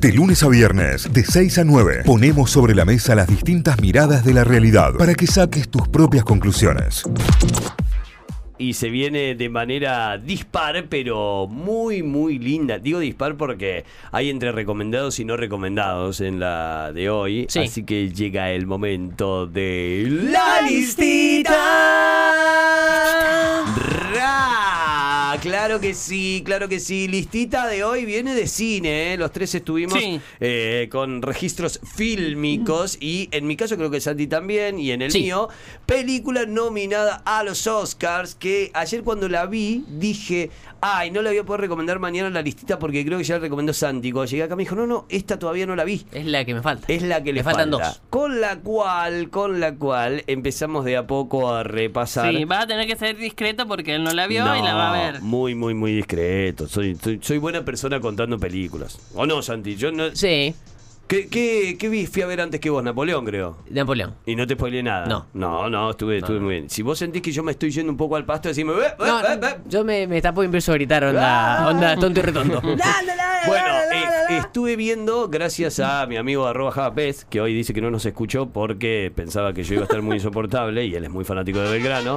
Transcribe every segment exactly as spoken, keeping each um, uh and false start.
De lunes a viernes, de seis a nueve, ponemos sobre la mesa las distintas miradas de la realidad para que saques tus propias conclusiones. Y se viene de manera dispar, pero muy, muy linda. Digo dispar porque hay entre recomendados y no recomendados en la de hoy. Sí. Así que llega el momento de la listita. Ra. Claro que sí, claro que sí. Listita de hoy viene de cine, ¿eh? Los tres estuvimos sí. eh, con registros fílmicos. Y en mi caso creo que Santi también. Y en el sí. mío, película nominada a los Oscars. Que ayer cuando la vi dije, ay, no la voy a poder recomendar mañana en la listita porque creo que ya la recomendó Santi. Cuando llegué acá me dijo, no, no, esta todavía no la vi. Es la que me falta. Es la que le, le faltan falta. dos. Con la cual, con la cual empezamos de a poco a repasar. Sí, va a tener que ser discreto porque él no la vio no, y la va a ver. Muy, muy, muy discreto. Soy, soy, soy buena persona contando películas. ¿O no, Santi? Yo no... Sí. ¿Qué, qué, qué vi? Fui a ver antes que vos, Napoleón, creo. Napoleón. Y no te spoileé nada. No. No, no, estuve, estuve no. muy bien. Si vos sentís que yo me estoy yendo un poco al pasto, decime... Eh, No, eh, no, eh. yo me, me tapo y empiezo a gritar, onda, onda tonto y retonto. Bueno, eh, estuve viendo, gracias a mi amigo arroba Javapez, que hoy dice que no nos escuchó porque pensaba que yo iba a estar muy insoportable, y él es muy fanático de Belgrano.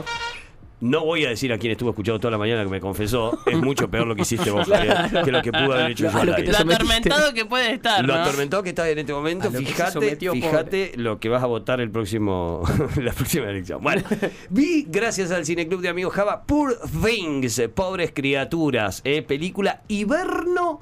No voy a decir a quién estuvo escuchando toda la mañana que me confesó. Es mucho peor lo que hiciste vos, Javier, que lo que pudo haber hecho yo al aire. Lo atormentado que puede estar, Lo ¿no? atormentado que estás en este momento. Fíjate, fíjate lo que vas a votar el próximo la próxima elección. Bueno, vi, gracias al Cineclub de Amigo Java, Poor Things, Pobres Criaturas, eh, película hiberno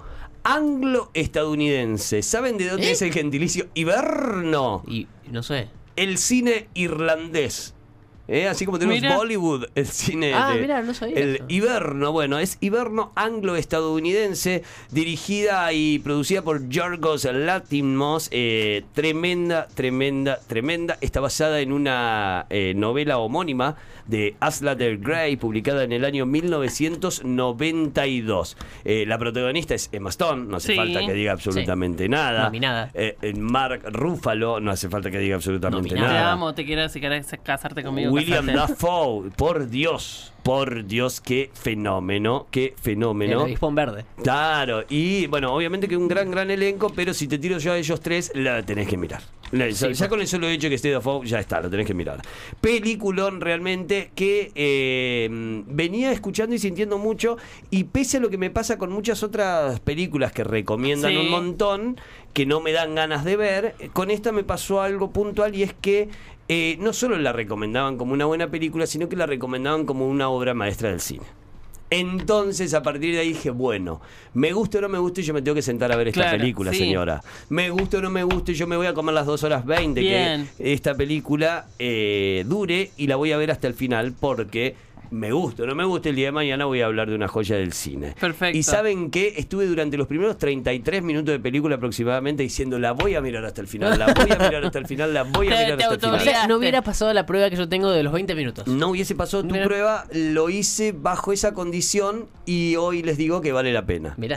anglo-estadounidense. ¿Saben de dónde ¿Eh? es el gentilicio hiberno? Y no sé. El cine irlandés. ¿Eh? Así como tenemos Mira. Bollywood, el cine Ah, de, mira, no sabía el eso. hiberno, bueno, es hiberno anglo-estadounidense, dirigida y producida por Yorgos Lanthimos, eh, tremenda, tremenda, tremenda. Está basada en una eh, novela homónima de Aslander Gray, publicada en el año mil novecientos noventa y dos. Eh, la protagonista es Emma Stone, no hace Sí. falta que diga absolutamente Sí. nada. Nominada. Eh, Mark Ruffalo, no hace falta que diga absolutamente Nominada. Te nada. amo, te quiero, si querés casarte conmigo. William casate. Dafoe, por Dios, por Dios, qué fenómeno, qué El fenómeno. avispón verde. Claro, y bueno, obviamente que un gran, gran elenco, pero si te tiro yo a ellos tres, la tenés que mirar. La- Sí, ya por- con el solo hecho que esté Dafoe, ya está, lo tenés que mirar. Peliculón realmente que eh, venía escuchando y sintiendo mucho, y pese a lo que me pasa con muchas otras películas que recomiendan Sí. un montón, que no me dan ganas de ver, con esta me pasó algo puntual, y es que eh, no solo la recomendaban como una buena película, sino que la recomendaban como una obra maestra del cine. Entonces, a partir de ahí dije, bueno, me gusta o no me gusta, y yo me tengo que sentar a ver esta Claro, película, sí. señora. Me gusta o no me gusta, y yo me voy a comer las dos horas veinte Bien. que esta película eh, dure, y la voy a ver hasta el final, porque me gusta o no me gusta, el día de mañana voy a hablar de una joya del cine. Perfecto. Y ¿saben qué? Estuve durante los primeros treinta y tres minutos de película aproximadamente diciendo, la voy a mirar hasta el final, la voy a mirar hasta el final, la voy a Te- mirar te hasta el final. O sea, no Obligaste. hubiera pasado la prueba que yo tengo de los veinte minutos. No hubiese pasado tu Mira. prueba, lo hice bajo esa condición, y hoy les digo que vale la pena. Mirá.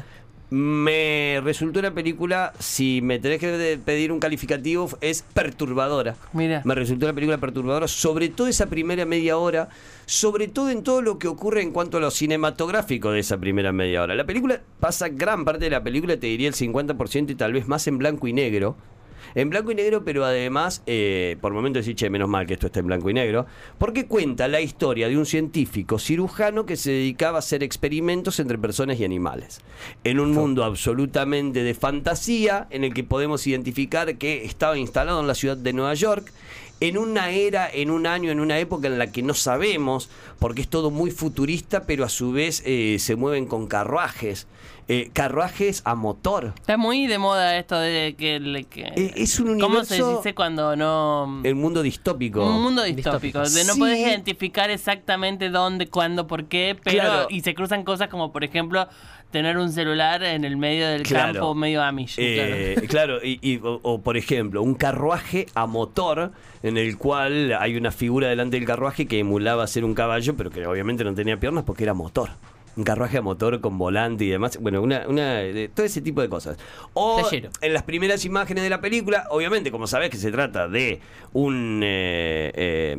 Me resultó una película, si me tenés que de- pedir un calificativo, es perturbadora. Mira. Me resultó una película perturbadora, sobre todo esa primera media hora, sobre todo en todo lo que ocurre en cuanto a lo cinematográfico de esa primera media hora. La película pasa gran parte de la película, te diría el cincuenta por ciento y tal vez más, en blanco y negro. En blanco y negro, pero además, eh, por momentos decir, che, menos mal que esto está en blanco y negro, porque cuenta la historia de un científico cirujano que se dedicaba a hacer experimentos entre personas y animales. En un mundo absolutamente de fantasía, en el que podemos identificar que estaba instalado en la ciudad de Nueva York, en una era, en un año, en una época en la que no sabemos, porque es todo muy futurista, pero a su vez eh, se mueven con carruajes, eh, carruajes a motor. Está muy de moda esto de que... le- que Eh, es un ¿Cómo se universo- dice cuando no...? El mundo distópico. Un mundo distópico, de no Sí. podés identificar exactamente dónde, cuándo, por qué, pero Claro. y se cruzan cosas como, por ejemplo, tener un celular en el medio del Claro. campo, medio Amish. Eh, claro, y, y- o, o, por ejemplo, un carruaje a motor en el cual hay una figura delante del carruaje que emulaba ser un caballo, pero que obviamente no tenía piernas porque era motor. Un carruaje a motor con volante y demás. Bueno, una, una de- todo ese tipo de cosas. O Flashero. en las primeras imágenes de la película, obviamente, como sabés que se trata de un eh, eh,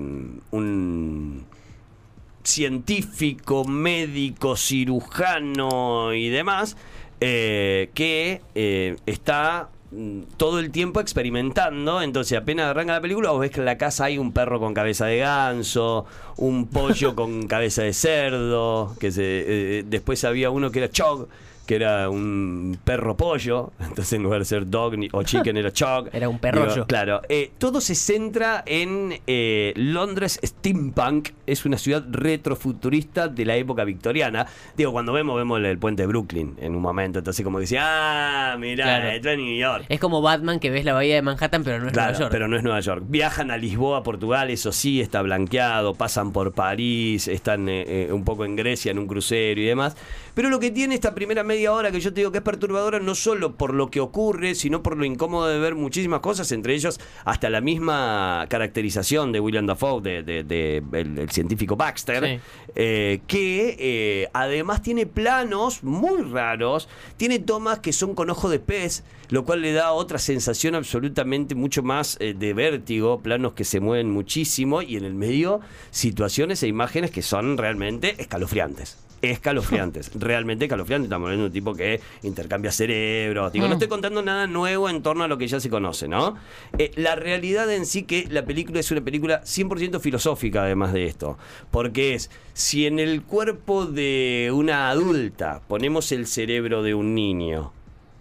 un científico, médico, cirujano y demás, eh, que eh, está mm, todo el tiempo experimentando. Entonces apenas arranca la película, vos ves que en la casa hay un perro con cabeza de ganso, un pollo con cabeza de cerdo, que se, eh, después había uno que era Chog, que era un perro pollo, entonces en lugar de ser dog ni, o chicken era chog. Era un perrollo. Digo, claro, eh, todo se centra en eh, Londres Steampunk, es una ciudad retrofuturista de la época victoriana. Digo, cuando vemos, vemos el, el puente de Brooklyn en un momento, entonces como que decía, ah, mirá, Claro. esto es New York. Es como Batman, que ves la bahía de Manhattan, pero no es Claro, Nueva York. pero no es Nueva York. Viajan a Lisboa, Portugal, eso sí, está blanqueado, pasan por París, están eh, eh, un poco en Grecia en un crucero y demás. Pero lo que tiene esta primera media hora, que yo te digo que es perturbadora, no solo por lo que ocurre, sino por lo incómodo de ver muchísimas cosas, entre ellos hasta la misma caracterización de William Dafoe, de, de, de el, el científico Baxter, Sí. eh, que eh, además tiene planos muy raros, tiene tomas que son con ojo de pez, lo cual le da otra sensación absolutamente mucho más eh, de vértigo, planos que se mueven muchísimo y en el medio situaciones e imágenes que son realmente escalofriantes. Escalofriantes, realmente escalofriantes. Estamos hablando de un tipo que intercambia cerebros. Digo, no estoy contando nada nuevo en torno a lo que ya se conoce, ¿no? Eh, la realidad en sí que la película es una película cien por ciento filosófica, además de esto. Porque es, si en el cuerpo de una adulta ponemos el cerebro de un niño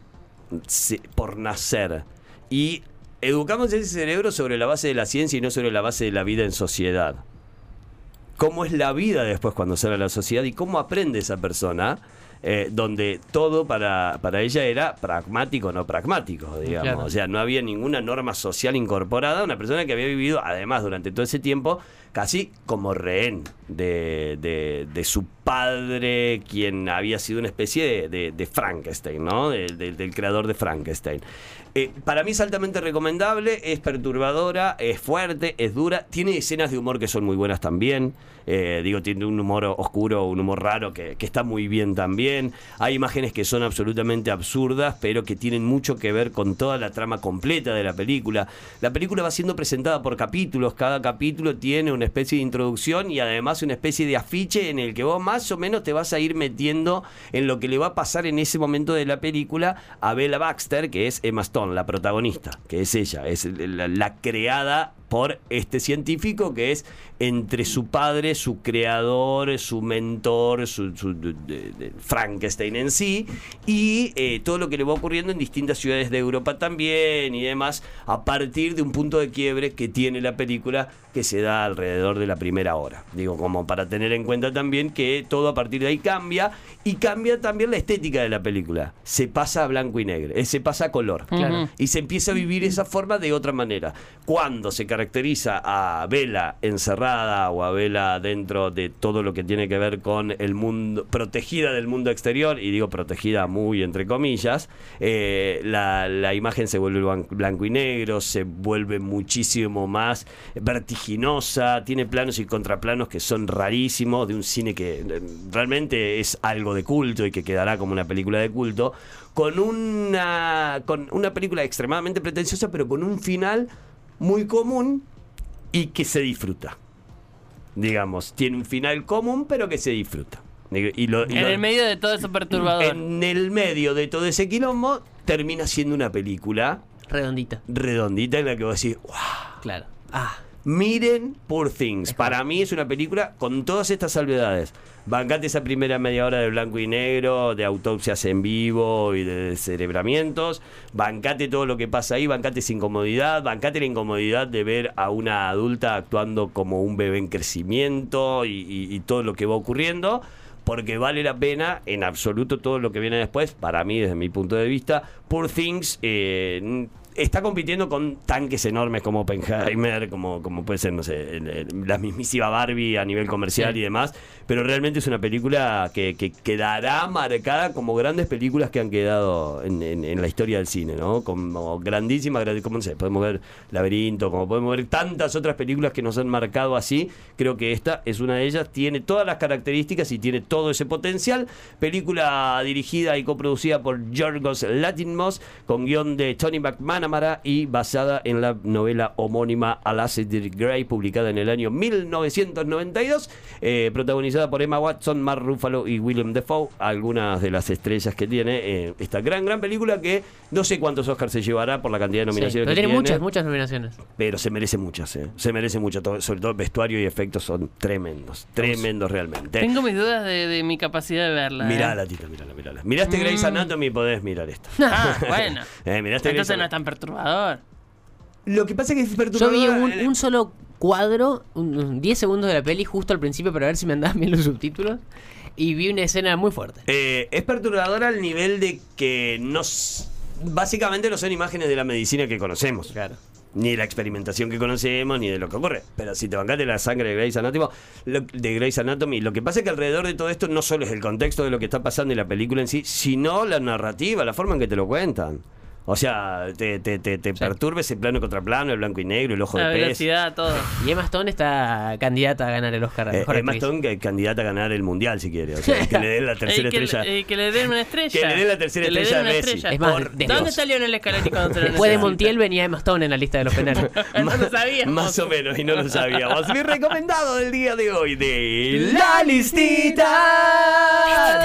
se, por nacer y educamos ese cerebro sobre la base de la ciencia y no sobre la base de la vida en sociedad, cómo es la vida después cuando sale a la sociedad y cómo aprende esa persona, eh, donde todo para, para ella era pragmático, no pragmático, digamos. Claro. O sea, no había ninguna norma social incorporada. Una persona que había vivido, además, durante todo ese tiempo, casi como rehén de, de, de su padre, quien había sido una especie de, de, de Frankenstein, ¿no? De, de, del creador de Frankenstein. Eh, para mí es altamente recomendable, es perturbadora, es fuerte, es dura, tiene escenas de humor que son muy buenas también. Eh, digo, tiene un humor oscuro, un humor raro que, que está muy bien también. Hay imágenes que son absolutamente absurdas, pero que tienen mucho que ver con toda la trama completa de la película. La película va siendo presentada por capítulos, cada capítulo tiene una especie de introducción y además una especie de afiche en el que vos más o menos te vas a ir metiendo en lo que le va a pasar en ese momento de la película a Bella Baxter, que es Emma Stone, la protagonista, que es ella, es la, la creada por este científico que es entre su padre, su creador, su mentor, su, su de, de Frankenstein en sí, y eh, todo lo que le va ocurriendo en distintas ciudades de Europa también y demás, a partir de un punto de quiebre que tiene la película, que se da alrededor de la primera hora. Digo, como para tener en cuenta también que todo a partir de ahí cambia, y cambia también la estética de la película. Se pasa a blanco y negro, eh, se pasa a color. Claro. Y se empieza a vivir esa forma de otra manera. Cuando se caracteriza a Bella encerrada o a Bella dentro de todo lo que tiene que ver con el mundo, protegida del mundo exterior, y digo protegida muy entre comillas, eh, la, la imagen se vuelve blanco y negro, se vuelve muchísimo más vertiginosa, tiene planos y contraplanos que son rarísimos, de un cine que eh, realmente es algo de culto y que quedará como una película de culto, con una, con una película extremadamente pretenciosa, pero con un final muy común y que se disfruta. Digamos, tiene un final común, pero que se disfruta. Y lo, y En lo, el medio de todo eso perturbador. En el medio de todo ese quilombo, termina siendo una película Redondita. redondita en la que vos decís, wow. Claro. Ah. Miren Poor Things. Para mí es una película con todas estas salvedades. Bancate esa primera media hora de blanco y negro, de autopsias en vivo y de descerebramientos. Bancate todo lo que pasa ahí, bancate esa incomodidad, bancate la incomodidad de ver a una adulta actuando como un bebé en crecimiento y, y, y todo lo que va ocurriendo. Porque vale la pena en absoluto todo lo que viene después. Para mí, desde mi punto de vista, Poor Things eh, está compitiendo con tanques enormes como Oppenheimer, como, como puede ser, no sé, el, el, la mismísima Barbie a nivel comercial sí. y demás. Pero realmente es una película que, que quedará marcada como grandes películas que han quedado en, en, en la historia del cine, ¿no? Como grandísimas, como no sé, podemos ver Laberinto, como podemos ver tantas otras películas que nos han marcado así. Creo que esta es una de ellas, tiene todas las características y tiene todo ese potencial. Película dirigida y coproducida por Yorgos Lanthimos, con guión de Tony McManus, McNamara y basada en la novela homónima Alasdair Gray, publicada en el año mil novecientos noventa y dos, eh, protagonizada por Emma Watson, Mark Ruffalo y Willem Dafoe, algunas de las estrellas que tiene eh, esta gran, gran película que no sé cuántos Oscars se llevará por la cantidad de nominaciones sí, pero que tiene tiene. muchas, muchas nominaciones. Pero se merece muchas, eh. se merece mucho, todo, sobre todo vestuario y efectos son tremendos, tremendos realmente. Tengo mis dudas de, de mi capacidad de verla. ¿eh? Mirala, Tita, mirala, mirala. Miraste Mm. Grey's Anatomy y podés mirar esto. Ah, bueno. eh, miraste Grey's Entonces no Anatomy. es tan perturbador. Lo que pasa es que es Yo perturbador. vi un, eh, un solo cuadro, un- un diez segundos de la peli justo al principio para ver si me andaban bien los subtítulos. Y vi una escena muy fuerte. Eh, es perturbador al nivel de que no s- básicamente no son imágenes de la medicina que conocemos. Claro. Ni de la experimentación que conocemos, ni de lo que ocurre. Pero si te bancaste la sangre de Grey's Anatomy, lo, de Grey's Anatomy, lo que pasa es que alrededor de todo esto no solo es el contexto de lo que está pasando en la película en sí, sino la narrativa, la forma en que te lo cuentan. O sea, te, te, te, te perturba ese plano contra plano, el blanco y negro, el ojo La de pez. velocidad, todo. Y Emma Stone está candidata a ganar el Oscar a Eh, mejor Emma actriz. Stone, que candidata a ganar el mundial si quiere. O sea, que le den la tercera Eh, que, estrella. eh, que le den una estrella. Que le den la tercera Que le estrella den a una Messi. estrella. Es más, Por de- ¿Dónde Dios. está Lionel Scaloni cuando se lo Después de necesita? Montiel venía Emma Stone en la lista de los penales. No lo sabíamos. Más o menos, y no lo sabíamos. Mi recomendado del día de hoy de La Listita.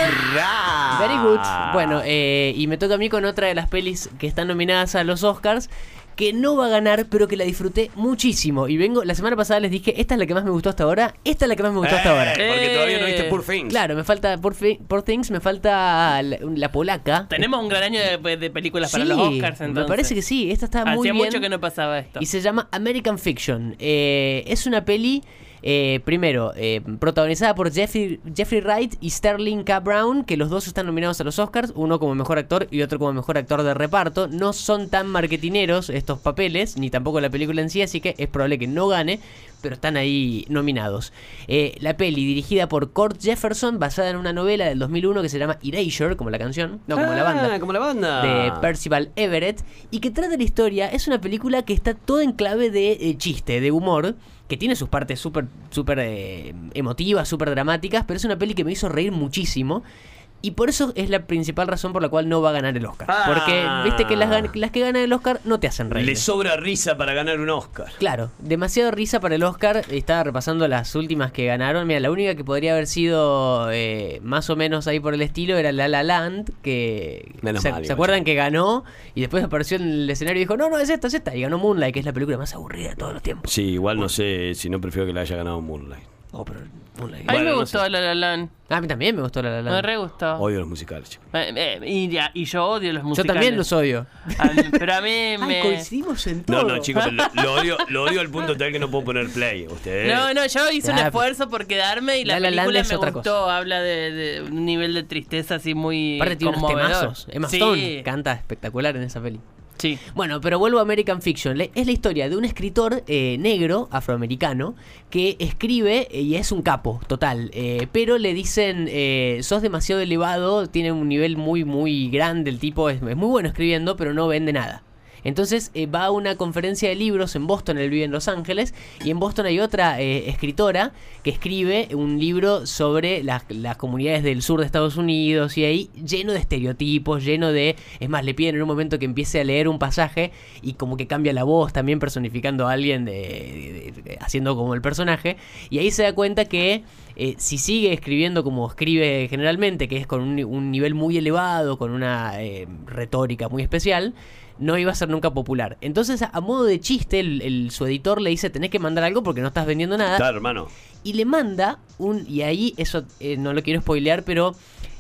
Very good. Bueno, eh, y me toca a mí con otra de las pelis que están nominadas a los Oscars, que no va a ganar, pero que la disfruté muchísimo. Y vengo, la semana pasada les dije, esta es la que más me gustó hasta ahora, esta es la que más me gustó hasta Eh, ahora. Porque Eh. todavía no viste Poor Things. Claro, me falta Poor, Thi- Poor Things, me falta la, la polaca. Tenemos un gran año de, de películas para Sí, los Oscars, entonces. me parece que sí, esta está muy Hacía bien. mucho que no pasaba esto. Y se llama American Fiction. Eh, es una peli, eh, primero, eh, protagonizada por Jeffrey, Jeffrey Wright y Sterling K. Brown, que los dos están nominados a los Oscars, uno como mejor actor y otro como mejor actor de reparto. No son tan marketineros estos papeles, ni tampoco la película en sí, así que es probable que no gane, pero están ahí nominados. Eh, la peli, dirigida por Kurt Jefferson, basada en una novela del dos mil uno que se llama Erasure, como la canción, no como la Ah, banda, como la banda. de Percival Everett, y que trata la historia. Es una película que está toda en clave de eh, chiste, de humor, que tiene sus partes súper súper eh, emotivas, súper dramáticas, pero es una peli que me hizo reír muchísimo. Y por eso es la principal razón por la cual no va a ganar el Oscar. Ah. Porque viste que las, gan- las que ganan el Oscar no te hacen reír. Le sobra risa para ganar un Oscar. Claro, demasiado risa para el Oscar. Estaba repasando las últimas que ganaron. Mira, la única que podría haber sido eh, más o menos ahí por el estilo era La La Land, que Menos se, mal, ¿se igual, acuerdan sí. que ganó y después apareció en el escenario y dijo, no, no, es esta, es esta. Y ganó Moonlight, que es la película más aburrida de todos los tiempos. Sí, igual no sé si no prefiero que le haya ganado Moonlight. Oh, pero Moonlight. A mí Bueno, me no gustó sé. La La Land. A mí también me gustó La La Me Land. re gustó. Odio los musicales, chicos. Eh, eh, y, ya- y yo odio los Yo musicales. también los odio. A mí- pero a mí Ay, me... coincidimos en No, todo. no, chicos, lo, lo odio, lo odio al punto tal que no puedo poner play. Ustedes. No, no, yo hice un Ya, esfuerzo por quedarme y la, La La Land película es me otra gustó. cosa. Habla de, de un nivel de tristeza así muy Aparte tiene unos conmovedor. temazos. Emma Sí, Stone canta espectacular en esa peli. sí. Bueno, pero vuelvo a American Fiction. Le- Es la historia de un escritor eh, negro, afroamericano, que escribe eh, y es un capo, total. eh, pero le dicen, eh, sos demasiado elevado, tiene un nivel muy, muy grande. El tipo es, es muy bueno escribiendo, pero no vende nada. Entonces eh, va a una conferencia de libros en Boston, él vive en Los Ángeles, y en Boston hay otra eh, escritora que escribe un libro sobre las, las comunidades del sur de Estados Unidos, y ahí lleno de estereotipos, lleno de... Es más, le piden en un momento que empiece a leer un pasaje y como que cambia la voz, también personificando a alguien, de, de- de- haciendo como el personaje, y ahí se da cuenta que eh, si sigue escribiendo como escribe generalmente, que es con un, un nivel muy elevado, con una eh, retórica muy especial, no iba a ser nunca popular. Entonces, a, a modo de chiste, el, el- su editor le dice, tenés que mandar algo porque no estás vendiendo nada. Claro, hermano. Y le manda un... Y ahí, eso eh, no lo quiero spoilear, pero...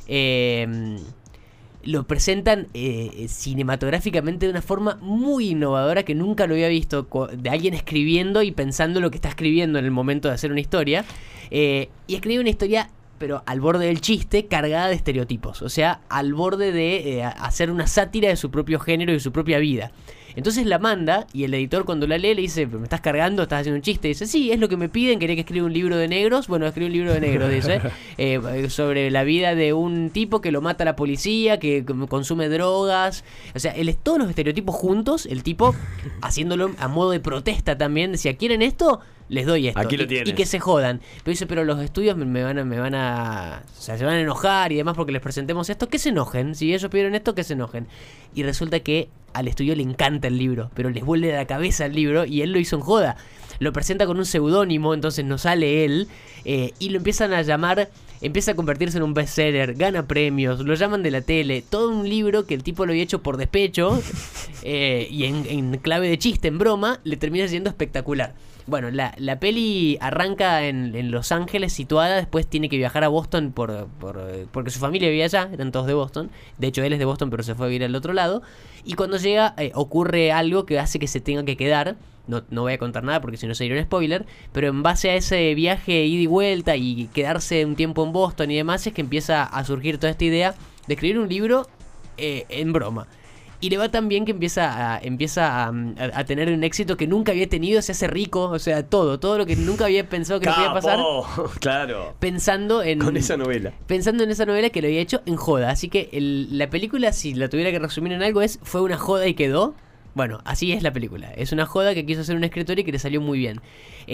eh, lo presentan eh, cinematográficamente de una forma muy innovadora que nunca lo había visto, co- de alguien escribiendo y pensando lo que está escribiendo en el momento de hacer una historia. Eh, y escribe una historia, pero al borde del chiste, cargada de estereotipos. O sea, al borde de eh, hacer una sátira de su propio género y de su propia vida. Entonces la manda y el editor cuando la lee le dice, ¿me estás cargando? ¿Estás haciendo un chiste? Y dice, sí, es lo que me piden, quería que escriba un libro de negros. Bueno, escribe un libro de negros, dice, eh, sobre la vida de un tipo que lo mata la policía, que consume drogas. O sea, él, todos los estereotipos juntos, el tipo haciéndolo a modo de protesta también. Decía, ¿quieren esto? Les doy esto. Aquí lo y, tienes. y que se jodan. Pero dice, pero los estudios me, me van a, me van a... O sea, se van a enojar y demás porque les presentemos esto. Que se enojen. Si ellos pidieron esto, que se enojen. Y resulta que al estudio le encanta el libro, pero les vuelve a la cabeza el libro y él lo hizo en joda. Lo presenta con un seudónimo, entonces no sale él, eh, y lo empiezan a llamar, empieza a convertirse en un bestseller, gana premios, lo llaman de la tele, todo un libro que el tipo lo había hecho por despecho, eh, y en, en clave de chiste, en broma, le termina siendo espectacular. Bueno, la, la peli arranca en, en Los Ángeles, situada, después tiene que viajar a Boston por, por, porque su familia vivía allá, eran todos de Boston, de hecho él es de Boston pero se fue a vivir al otro lado, y cuando llega eh, ocurre algo que hace que se tenga que quedar. No, no voy a contar nada porque si no sería un spoiler, pero en base a ese viaje ida y vuelta y quedarse un tiempo en Boston y demás, es que empieza a surgir toda esta idea de escribir un libro eh, en broma. Y le va tan bien que empieza a, empieza a, a, a tener un éxito que nunca había tenido, se hace rico, o sea, todo, todo lo que nunca había pensado que le podía pasar. Claro. Pensando en... Con esa novela. Pensando en esa novela que lo había hecho en joda. Así que el, la película, si la tuviera que resumir en algo, es fue una joda y quedó. Bueno, así es la película. Es una joda que quiso hacer un escritor y que le salió muy bien.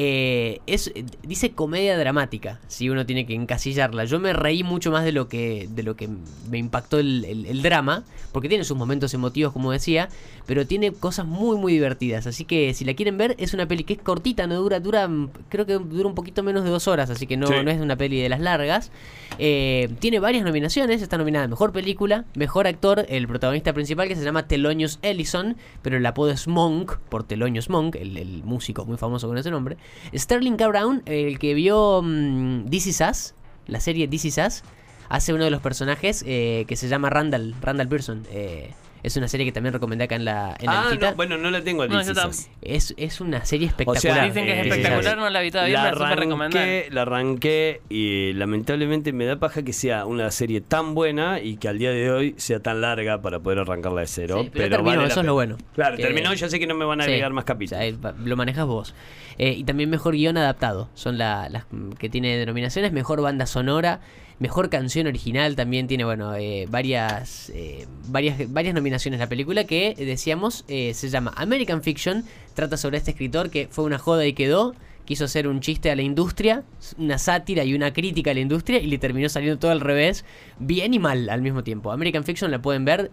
Eh, es dice comedia dramática, si uno tiene que encasillarla. Yo me reí mucho más de lo que de lo que me impactó el, el, el drama, porque tiene sus momentos emotivos, como decía, pero tiene cosas muy muy divertidas. Así que si la quieren ver, es una peli que es cortita, no dura, dura creo que dura un poquito menos de dos horas, así que no, sí. no es una peli de las largas. Eh, tiene varias nominaciones, está nominada a Mejor Película, Mejor Actor, el protagonista principal que se llama Thelonious Ellison, pero el apodo es Monk, por Thelonious Monk, el, el músico muy famoso con ese nombre. Sterling K. Brown, el que vio um, This Is Us, la serie This Is Us, hace uno de los personajes eh, que se llama Randall, Randall Pearson. Eh, es una serie que también recomendé acá en la en Ah, la listita. no, bueno, no la tengo a No, This yo Is Us. Es, es una serie O espectacular. sea, Dicen que es eh, espectacular, no la vi todavía, la me la súper recomendar. arranqué, la arranqué y lamentablemente me da paja que sea una serie tan buena y que al día de hoy sea tan larga para poder arrancarla de cero. Sí, pero terminó, vale la eso es pena. lo bueno. Claro, Que- terminó, ya sé que no me van a Sí, agregar más o capítulos. sea, lo manejas vos. Eh, y también mejor guión adaptado. Son la- las que tiene denominaciones. Mejor banda sonora. Mejor canción original. También tiene, bueno, eh, varias, eh, varias varias nominaciones la película que, eh, decíamos, eh, se llama American Fiction. Trata sobre este escritor que fue una joda y quedó. Quiso hacer un chiste a la industria, una sátira y una crítica a la industria, y le terminó saliendo todo al revés, bien y mal al mismo tiempo. American Fiction la pueden ver.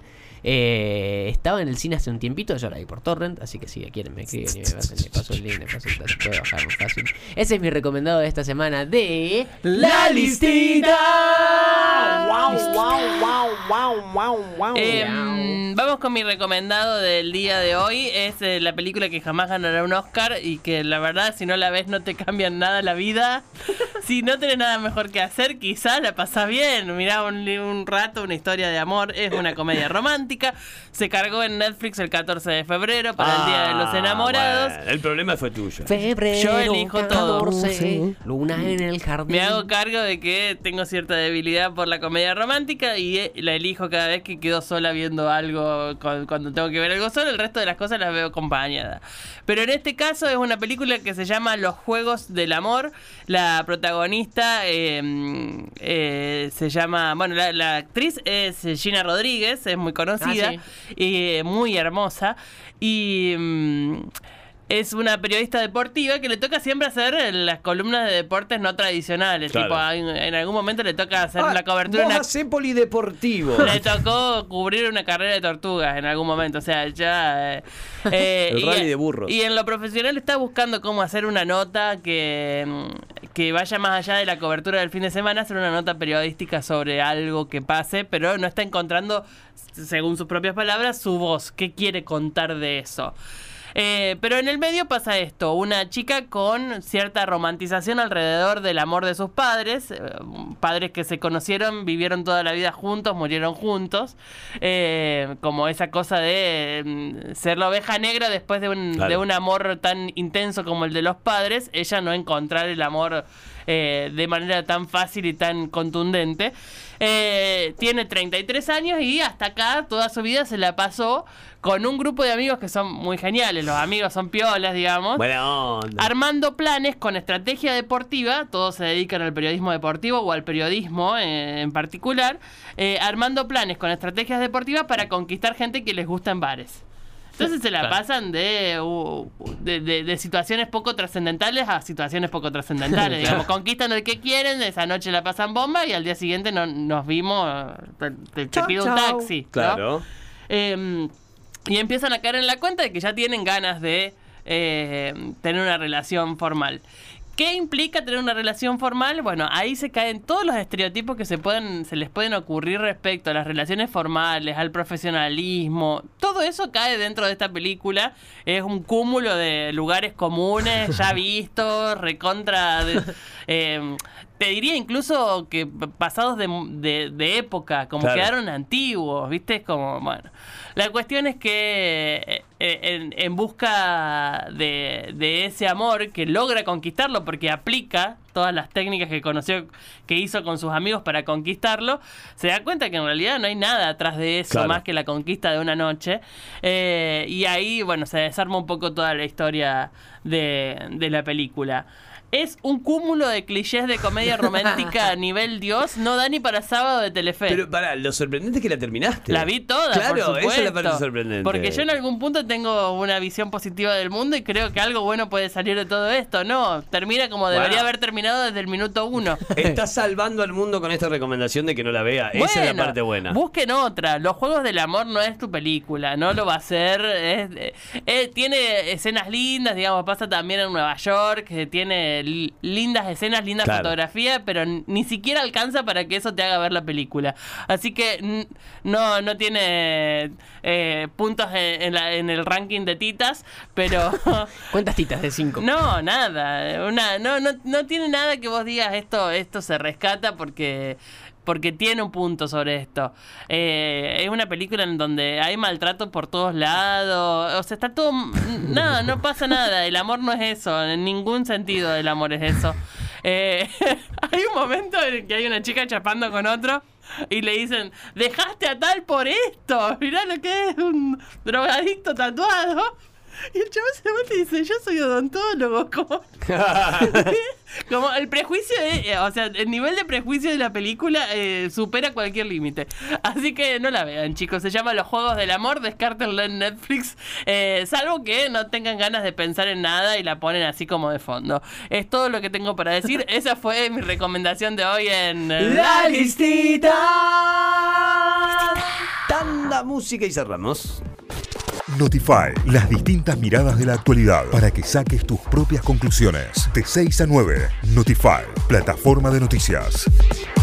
Eh, estaba en el cine hace un tiempito, yo la vi por Torrent, así que si la quieren me escriben y me pasan, me paso el link, me paso el, se puede bajar muy fácil. Ese es mi recomendado de esta semana de La Listita. Wow, wow, wow, wow, wow. Eh, vamos con mi recomendado del día de hoy. Es eh, la película que jamás ganará un Oscar y que la verdad si no la ves no te cambian nada la vida. Si no tenés nada mejor que hacer, quizás la pasás bien. Mirá un, un rato una historia de amor. Es una comedia romántica. Se cargó en Netflix el catorce de febrero para el Día de los Enamorados. Bueno, el problema fue tuyo. Febrero, Yo elijo todo. catorce, luna en el jardín. Me hago cargo de que tengo cierta debilidad por la comedia romántica y eh, la elijo cada vez que quedo sola viendo algo, cu- cuando tengo que ver algo solo. El resto de las cosas las veo acompañada. Pero en este caso es una película que se llama Los Juegos del Amor. La protagonista eh, eh, se llama, bueno, la, la actriz es Gina Rodríguez, es muy conocida Ah, y muy hermosa. Y... mm, es una periodista deportiva que le toca siempre hacer las columnas de deportes no tradicionales. Claro. Tipo, en, en algún momento le toca hacer Ah, la cobertura de vos una... hacés polideportivo. Le tocó cubrir una carrera de tortugas en algún momento. O sea, ya... eh, eh, El y- rally de burros. Y en lo profesional está buscando cómo hacer una nota que, mm, que vaya más allá de la cobertura del fin de semana, hacer una nota periodística sobre algo que pase, pero no está encontrando, según sus propias palabras, su voz. ¿Qué quiere contar de eso? Eh, pero en el medio pasa esto, una chica con cierta romantización alrededor del amor de sus padres, eh, padres que se conocieron, vivieron toda la vida juntos, murieron juntos, eh, como esa cosa de mm, ser la oveja negra después de un, Claro. de un amor tan intenso como el de los padres, ella no encontrar el amor eh, de manera tan fácil y tan contundente. Eh, tiene treinta y tres años y hasta acá toda su vida se la pasó con un grupo de amigos que son muy geniales. Los amigos son piolas, digamos. Buena onda. Armando planes con estrategia deportiva. Todos se dedican al periodismo deportivo o al periodismo eh, en particular. Eh, armando planes con estrategias deportivas para conquistar gente que les gusta en bares. Entonces se la Claro. pasan de, uh, de, de, de situaciones poco trascendentales a situaciones poco trascendentales. Digamos, conquistan el que quieren, esa noche la pasan bomba y al día siguiente no, nos vimos, te, te- te Chau, pido un chau. taxi. ¿no? Claro. Eh, y empiezan a caer en la cuenta de que ya tienen ganas de eh, tener una relación formal. ¿Qué implica tener una relación formal? Bueno, ahí se caen todos los estereotipos que se pueden, se les pueden ocurrir respecto a las relaciones formales, al profesionalismo. Todo eso cae dentro de esta película. Es un cúmulo de lugares comunes, ya vistos, recontra... De, eh, te diría incluso que pasados de, de, de época, como claro. quedaron antiguos, ¿viste? Es como, bueno... La cuestión es que eh, en, en busca de, de ese amor que logra conquistarlo porque aplica todas las técnicas que conoció, que hizo con sus amigos para conquistarlo, se da cuenta que en realidad no hay nada atrás de eso claro. más que la conquista de una noche. Eh, y ahí, bueno, se desarma un poco toda la historia de, de la película. Es un cúmulo de clichés de comedia romántica a nivel Dios. No da ni para sábado de Telefe. Pero pará, lo sorprendente es que la terminaste. La vi toda, claro, por supuesto. Esa es la parte sorprendente. Porque yo en algún punto tengo una visión positiva del mundo y creo que algo bueno puede salir de todo esto. No, termina como debería bueno. haber terminado desde el minuto uno. Estás salvando al mundo con esta recomendación de que no la vea. Bueno, esa es la parte buena. Busquen otra. Los Juegos del Amor no es tu película. No lo va a ser. Es, es, tiene escenas lindas, digamos. Pasa también en Nueva York. Que tiene lindas escenas, linda claro. fotografía, pero ni siquiera alcanza para que eso te haga ver la película. Así que no, no tiene eh, puntos en, en, la, en el ranking de titas, pero... ¿Cuántas titas de cinco? No, nada. Una, no, no, no tiene nada que vos digas esto, esto se rescata porque... porque tiene un punto sobre esto. Eh, es una película en donde hay maltrato por todos lados. O sea, está todo... Nada, no pasa nada. El amor no es eso. En ningún sentido el amor es eso. Eh, hay un momento en el que hay una chica chapando con otro y le dicen, dejaste a tal por esto. Mirá lo que es un drogadicto tatuado. Y el chaval se vuelve y dice, yo soy odontólogo. Como, como el prejuicio, de, o sea, el nivel de prejuicio de la película eh, supera cualquier límite. Así que no la vean, chicos. Se llama Los Juegos del Amor, descártenla en Netflix. Eh, salvo que no tengan ganas de pensar en nada y la ponen así como de fondo. Es todo lo que tengo para decir. Esa fue mi recomendación de hoy en... La listita. Tanda música y cerramos. Notify, las distintas miradas de la actualidad para que saques tus propias conclusiones. De seis a nueve, Notify, plataforma de noticias.